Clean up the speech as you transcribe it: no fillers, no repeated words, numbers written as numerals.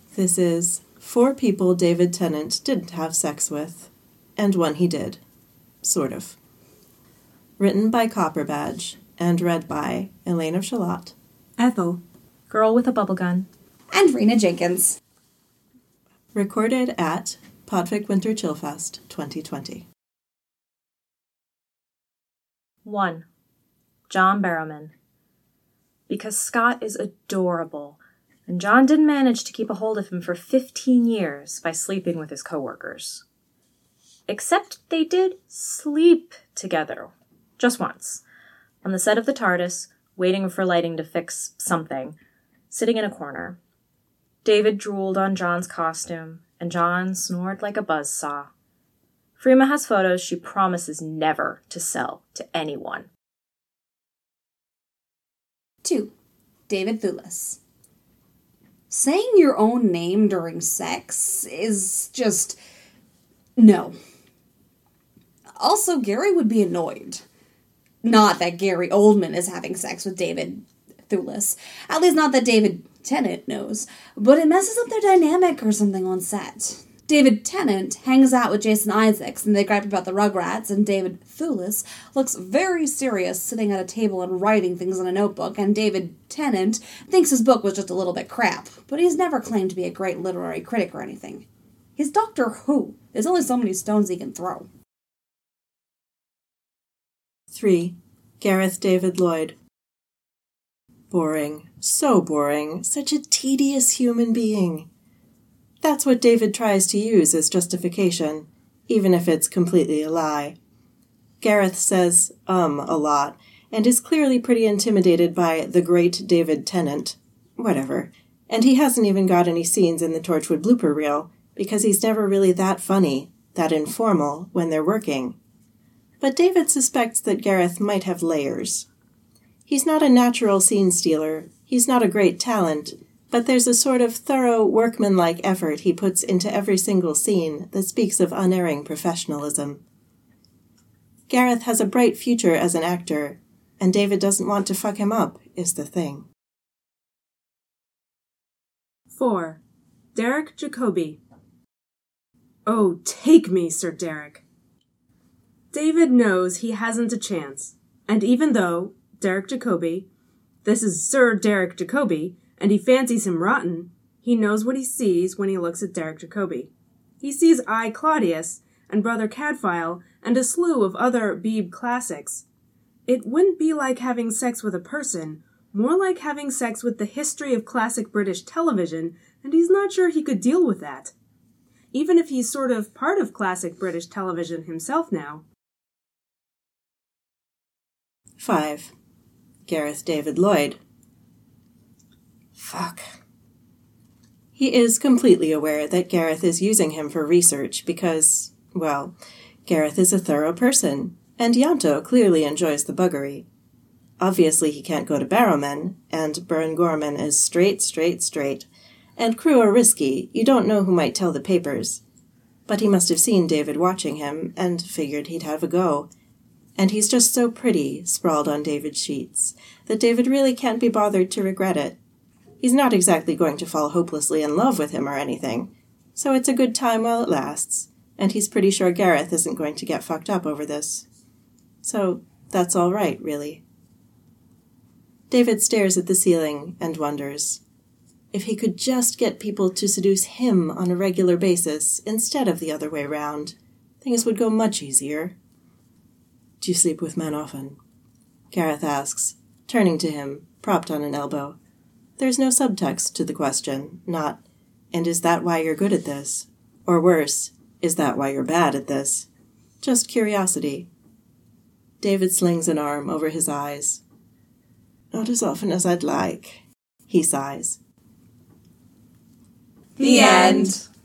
This is 4 people David Tennant didn't have sex with, and 1 he did. Sort of. Written by Copperbadge, and read by Elaine of Shalott, Ethel, Girl with a Bubble Gun, and Rena Jenkins. Recorded at Podfic Winter Chillfest 2020. 1. John Barrowman. Because Scott is adorable, and John didn't manage to keep a hold of him for 15 years by sleeping with his coworkers. Except they did sleep together, just once, on the set of the TARDIS, waiting for lighting to fix something, sitting in a corner. David drooled on John's costume, and John snored like a buzzsaw. Freema has photos she promises never to sell to anyone. 2. David Thewlis. Saying your own name during sex is just... no. Also, Gary would be annoyed. Not that Gary Oldman is having sex with David Thewlis. At least not that David Tennant knows. But it messes up their dynamic or something on set. David Tennant hangs out with Jason Isaacs and they gripe about the Rugrats, and David Thewlis looks very serious sitting at a table and writing things in a notebook, and David Tennant thinks his book was just a little bit crap, but he's never claimed to be a great literary critic or anything. He's Doctor Who. There's only so many stones he can throw. 3. Gareth David Lloyd. Boring. So boring. Such a tedious human being. That's what David tries to use as justification, even if it's completely a lie. Gareth says, a lot, and is clearly pretty intimidated by the great David Tennant. Whatever. And he hasn't even got any scenes in the Torchwood blooper reel, because he's never really that funny, that informal, when they're working. But David suspects that Gareth might have layers. He's not a natural scene stealer, he's not a great talent, but there's a sort of thorough, workmanlike effort he puts into every single scene that speaks of unerring professionalism. Gareth has a bright future as an actor, and David doesn't want to fuck him up, is the thing. 4. Derek Jacobi. Oh, take me, Sir Derek. David knows he hasn't a chance, and even though Derek Jacobi, this is Sir Derek Jacobi, and he fancies him rotten, he knows what he sees when he looks at Derek Jacobi. He sees I, Claudius, and Brother Cadfael, and a slew of other Beebe classics. It wouldn't be like having sex with a person, more like having sex with the history of classic British television, and he's not sure he could deal with that. Even if he's sort of part of classic British television himself now. 5. Gareth David Lloyd. Fuck. He is completely aware that Gareth is using him for research because, well, Gareth is a thorough person, and Ianto clearly enjoys the buggery. Obviously he can't go to Barrowman, and Burn Gorman is straight, and crew are risky, you don't know who might tell the papers. But he must have seen David watching him, and figured he'd have a go. And he's just so pretty, sprawled on David's sheets, that David really can't be bothered to regret it. He's not exactly going to fall hopelessly in love with him or anything, so it's a good time while it lasts, and he's pretty sure Gareth isn't going to get fucked up over this. So that's all right, really. David stares at the ceiling and wonders. If he could just get people to seduce him on a regular basis instead of the other way round, things would go much easier. Do you sleep with men often? Gareth asks, turning to him, propped on an elbow. There's no subtext to the question, not, and is that why you're good at this? Or worse, is that why you're bad at this? Just curiosity. David slings an arm over his eyes. Not as often as I'd like, he sighs. The end.